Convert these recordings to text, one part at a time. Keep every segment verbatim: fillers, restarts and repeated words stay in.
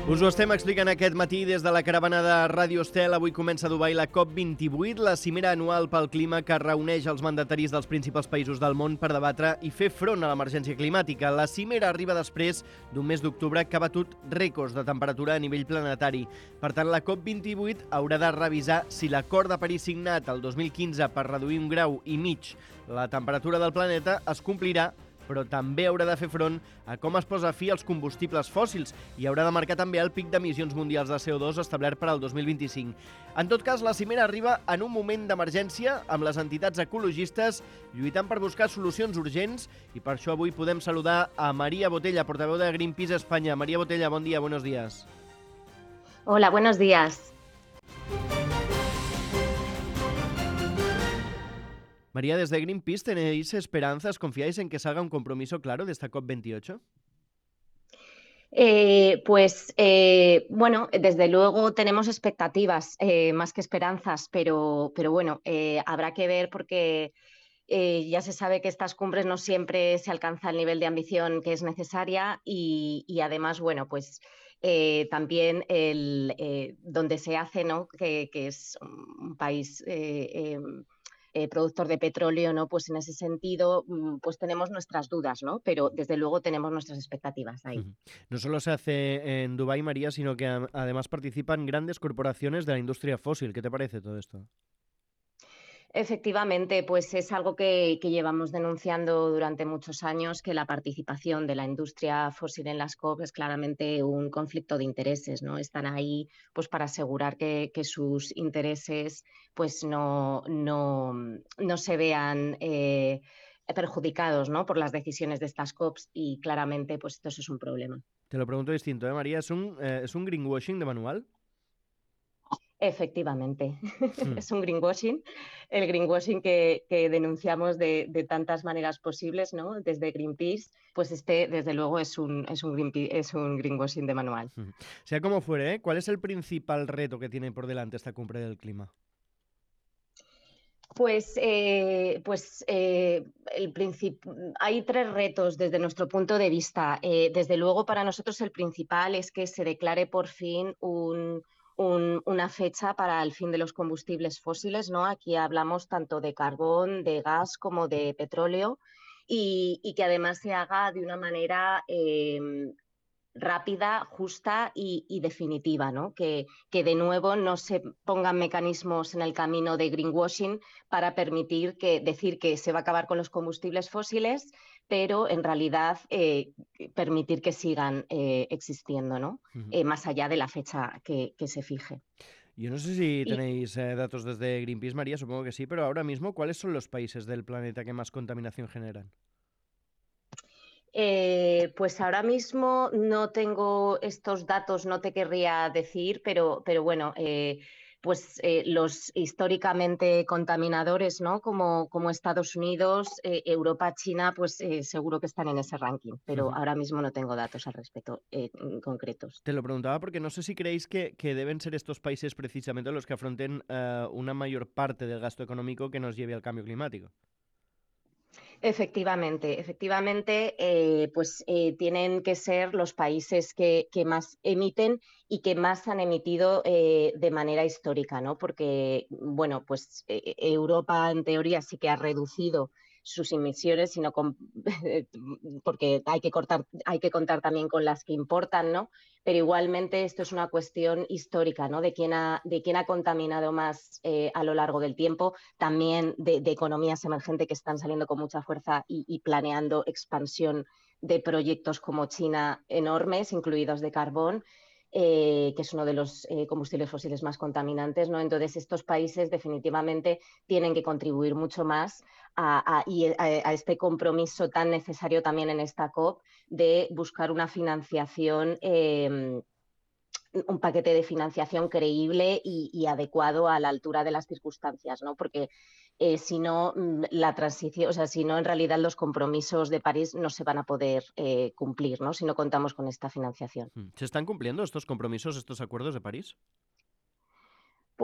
Us ho estem explicant aquest matí des de la caravana de Ràdio Estel. Avui comença a Dubai la COP vint-i-vuit, la cimera anual pel clima que reuneix els mandataris dels principals països del món per debatre i fer front a l'emergència climàtica. La cimera arriba després d'un mes d'octubre que ha batut rècords de temperatura a nivell planetari. Per tant, la COP vint-i-vuit haurà de revisar si l'acord de París signat el dos mil quinze per reduir un grau i mig la temperatura del planeta es complirà, però també haurà de fer front a com es posa fi als combustibles fòssils i haurà de marcar també el pic d'emissions mundials de C O dos establert per al dos mil vint-i-cinc. En tot cas, la cimera arriba en un moment d'emergència amb les entitats ecologistes lluitant per buscar solucions urgents i per això avui podem saludar a María Botella, portaveu de Greenpeace España. María Botella, bon dia, buenos días. Hola, buenos días. María, desde Greenpeace, ¿tenéis esperanzas? ¿Confiáis en que salga un compromiso claro de esta COP veintiocho? Eh, pues eh, bueno, desde luego tenemos expectativas eh, más que esperanzas, pero, pero bueno, eh, habrá que ver porque eh, ya se sabe que estas cumbres no siempre se alcanza el nivel de ambición que es necesaria y, y además, bueno, pues eh, también el, eh, donde se hace, ¿no? que, que es un país eh, eh, Eh, productor de petróleo, ¿no? Pues en ese sentido, pues tenemos nuestras dudas, ¿no? Pero desde luego tenemos nuestras expectativas ahí. No solo se hace en Dubái, María, sino que además participan grandes corporaciones de la industria fósil. ¿Qué te parece todo esto? Efectivamente, pues es algo que, que llevamos denunciando durante muchos años, que la participación de la industria fósil en las COP es claramente un conflicto de intereses, ¿no? Están ahí pues para asegurar que, que sus intereses pues no, no, no se vean eh, perjudicados, ¿no? por las decisiones de estas COPs y claramente pues esto es un problema. Te lo pregunto distinto, ¿eh, María? ¿Es un, eh, ¿es un greenwashing de manual? Efectivamente, hmm. es un greenwashing, el greenwashing que, que denunciamos de, de tantas maneras posibles, ¿no? Desde Greenpeace, pues este desde luego es un, es un, Greenpeace, es un greenwashing de manual. Hmm. Sea como fuere, ¿eh? ¿Cuál es el principal reto que tiene por delante esta cumbre del clima? Pues, eh, pues eh, el hay tres retos desde nuestro punto de vista. Eh, desde luego, para nosotros el principal es que se declare por fin un, un, una fecha para el fin de los combustibles fósiles, ¿no? Aquí hablamos tanto de carbón, de gas como de petróleo y, y que además se haga de una manera eh, rápida, justa y, y definitiva, ¿no? Que, que de nuevo no se pongan mecanismos en el camino de greenwashing para permitir que, decir que se va a acabar con los combustibles fósiles, pero en realidad eh, permitir que sigan eh, existiendo, ¿no? Uh-huh. eh, más allá de la fecha que, que se fije. Yo no sé si tenéis eh, datos desde Greenpeace, María, supongo que sí, pero ahora mismo, ¿cuáles son los países del planeta que más contaminación generan? Eh, pues ahora mismo no tengo estos datos, no te querría decir, pero, pero bueno, eh, pues eh, los históricamente contaminadores, ¿no? Como, como Estados Unidos, eh, Europa, China, pues eh, seguro que están en ese ranking, pero uh-huh. ahora mismo no tengo datos al respecto eh, concretos. Te lo preguntaba porque no sé si creéis que, que deben ser estos países precisamente los que afronten uh, una mayor parte del gasto económico que nos lleve al cambio climático. Efectivamente, efectivamente, eh, pues eh, tienen que ser los países que, que más emiten y que más han emitido eh, de manera histórica, ¿no? Porque, bueno, pues eh, Europa en teoría sí que ha reducido sus emisiones, sino con, porque hay que, cortar, hay que contar también con las que importan, ¿no? Pero igualmente esto es una cuestión histórica, ¿no? De quién ha, de quién ha contaminado más eh, a lo largo del tiempo, también de, de economías emergentes que están saliendo con mucha fuerza y, y planeando expansión de proyectos como China enormes, incluidos de carbón. Eh, que es uno de los eh, combustibles fósiles más contaminantes, ¿no? Entonces, estos países definitivamente tienen que contribuir mucho más a, a, y a, a este compromiso tan necesario también en esta COP de buscar una financiación, eh, un paquete de financiación creíble y, y adecuado a la altura de las circunstancias, ¿no? Porque eh, si no, la transición, o sea, si no, en realidad los compromisos de París no se van a poder eh, cumplir, ¿no? Si no contamos con esta financiación. ¿Se están cumpliendo estos compromisos, estos acuerdos de París?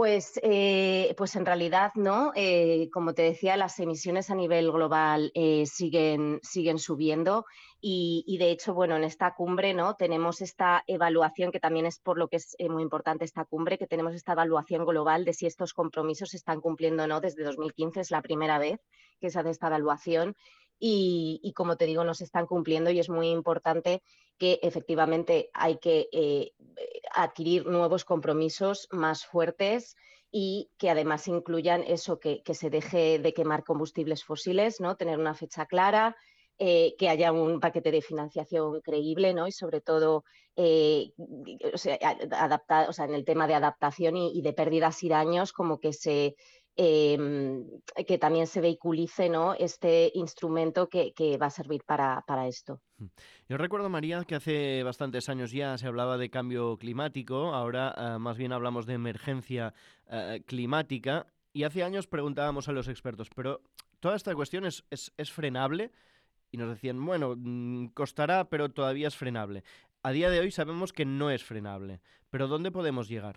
Pues, eh, pues en realidad no. Eh, como te decía, las emisiones a nivel global eh, siguen, siguen subiendo y, y, de hecho, bueno, en esta cumbre, ¿no?, tenemos esta evaluación, que también es por lo que es eh, muy importante esta cumbre, que tenemos esta evaluación global de si estos compromisos se están cumpliendo o no. Desde dos mil quince es la primera vez que se hace esta evaluación y, y como te digo, no se están cumpliendo y es muy importante que efectivamente hay que eh, adquirir nuevos compromisos más fuertes y que además incluyan eso, que, que se deje de quemar combustibles fósiles, ¿no?, tener una fecha clara, eh, que haya un paquete de financiación creíble, ¿no?, y sobre todo eh, o sea, adapta, o sea, en el tema de adaptación y, y de pérdidas y daños, como que se eh, que también se vehiculice, ¿no?, este instrumento que, que va a servir para, para esto. Yo recuerdo, María, que hace bastantes años ya se hablaba de cambio climático, ahora uh, más bien hablamos de emergencia uh, climática, y hace años preguntábamos a los expertos, pero toda esta cuestión es, es, es frenable, y nos decían, bueno, mmm, costará, pero todavía es frenable. A día de hoy sabemos que no es frenable, pero ¿dónde podemos llegar?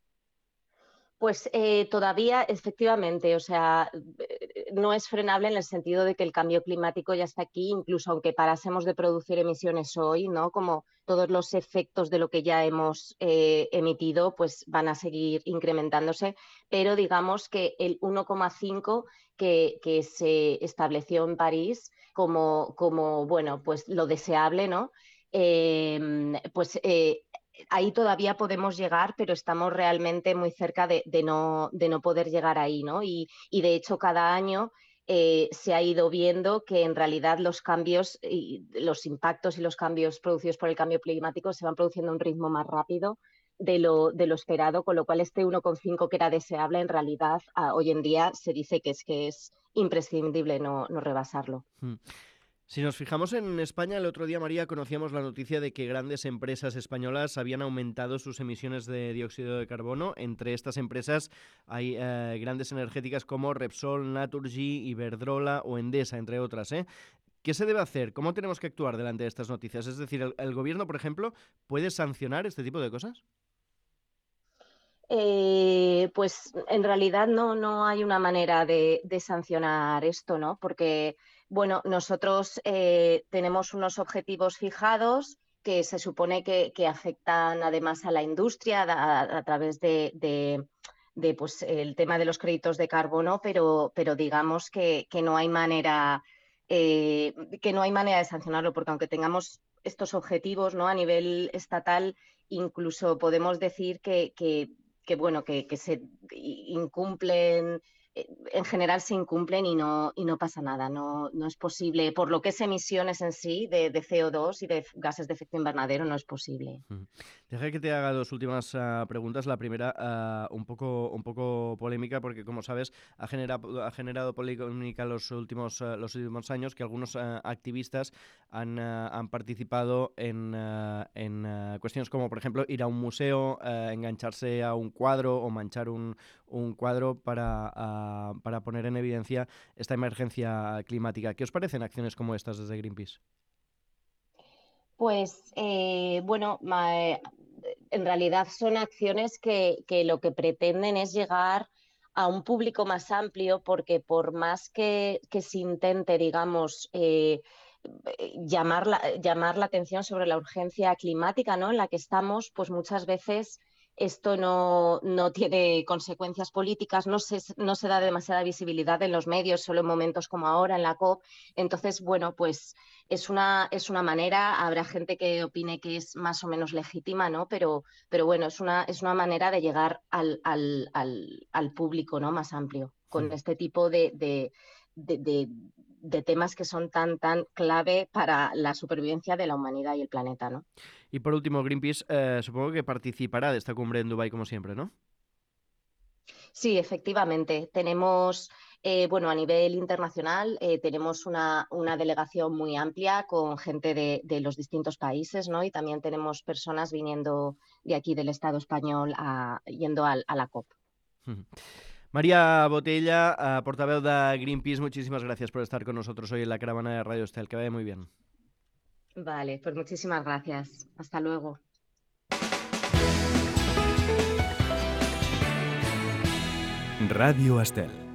Pues eh, todavía, efectivamente, o sea, no es frenable en el sentido de que el cambio climático ya está aquí, incluso aunque parásemos de producir emisiones hoy, ¿no?, como todos los efectos de lo que ya hemos eh, emitido, pues van a seguir incrementándose, pero digamos que el uno coma cinco que, que se estableció en París como, como bueno, pues lo deseable, ¿no?, eh, pues eh, ahí todavía podemos llegar, pero estamos realmente muy cerca de, de, no, de no poder llegar ahí, ¿no? Y, y de hecho, cada año eh, se ha ido viendo que en realidad los cambios, y los impactos y los cambios producidos por el cambio climático se van produciendo a un ritmo más rápido de lo, de lo esperado, con lo cual este uno coma cinco que era deseable, en realidad, a, hoy en día se dice que es, que es imprescindible no, no rebasarlo. Hmm. Si nos fijamos en España, el otro día, María, conocíamos la noticia de que grandes empresas españolas habían aumentado sus emisiones de dióxido de carbono. Entre estas empresas hay eh, grandes energéticas como Repsol, Naturgy, Iberdrola o Endesa, entre otras, ¿eh? ¿Qué se debe hacer? ¿Cómo tenemos que actuar delante de estas noticias? Es decir, ¿el, el gobierno, por ejemplo, puede sancionar este tipo de cosas? Eh, pues en realidad no, no hay una manera de, de sancionar esto, ¿no? Porque, bueno, nosotros eh, tenemos unos objetivos fijados que se supone que, que afectan además a la industria a, a través de, de, de, pues, el tema de los créditos de carbono, pero, pero digamos que, que no hay manera, eh, que no hay manera de sancionarlo, porque aunque tengamos estos objetivos, ¿no?, a nivel estatal, incluso podemos decir que, que que bueno, que, que se incumplen, en general se incumplen y no, y no pasa nada, no, no es posible, por lo que es emisiones en sí de, de C O dos y de gases de efecto invernadero, no es posible. Deja que te haga dos últimas uh, preguntas. La primera, uh, un poco un poco polémica, porque como sabes, ha generado, ha generado polémica los últimos, uh, los últimos años que algunos uh, activistas han, uh, han participado en, uh, en uh, cuestiones como, por ejemplo, ir a un museo, uh, engancharse a un cuadro o manchar un, un cuadro para, uh, para poner en evidencia esta emergencia climática. ¿Qué os parecen acciones como estas desde Greenpeace? Pues eh, bueno, en realidad son acciones que, que lo que pretenden es llegar a un público más amplio, porque por más que, que se intente, digamos, eh, llamar, la, llamar la atención sobre la urgencia climática, ¿no?, en la que estamos, pues muchas veces esto no, no tiene consecuencias políticas, no se, no se da demasiada visibilidad en los medios, solo en momentos como ahora, en la COP. Entonces, bueno, pues es una, es una manera, habrá gente que opine que es más o menos legítima, ¿no? Pero, pero bueno, es una, es una manera de llegar al, al, al, al público, ¿no?, más amplio, con Hmm. este tipo de, de, de, de, de temas que son tan, tan clave para la supervivencia de la humanidad y el planeta, ¿no? Y por último, Greenpeace eh, supongo que participará de esta cumbre en Dubái como siempre, ¿no? Sí, efectivamente. Tenemos, eh, bueno, a nivel internacional, eh, tenemos una, una delegación muy amplia con gente de, de los distintos países, ¿no? Y también tenemos personas viniendo de aquí del Estado español a, yendo a, a la COP. María Botella, uh, portaveu de Greenpeace, muchísimas gracias por estar con nosotros hoy en la caravana de Radio Estel. Que vaya muy bien. Vale, pues muchísimas gracias. Hasta luego. Radio Estel.